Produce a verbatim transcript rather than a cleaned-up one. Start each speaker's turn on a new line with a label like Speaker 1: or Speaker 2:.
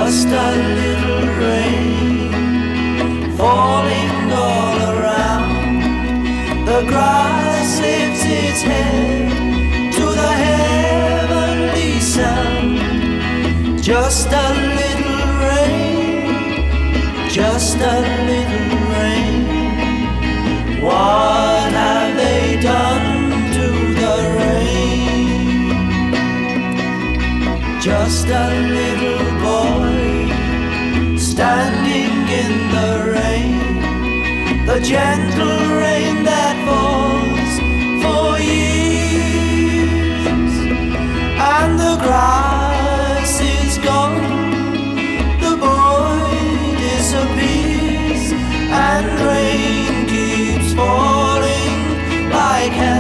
Speaker 1: just a little rain falling all around. The grass lifts its head to the heavenly sound. Just a little rain, just a little rain. What have they done to the rain? Just a little boy standing in the rain, the gentle rain that falls for years, and the grass is gone, the boy disappears, and rain keeps falling like hell.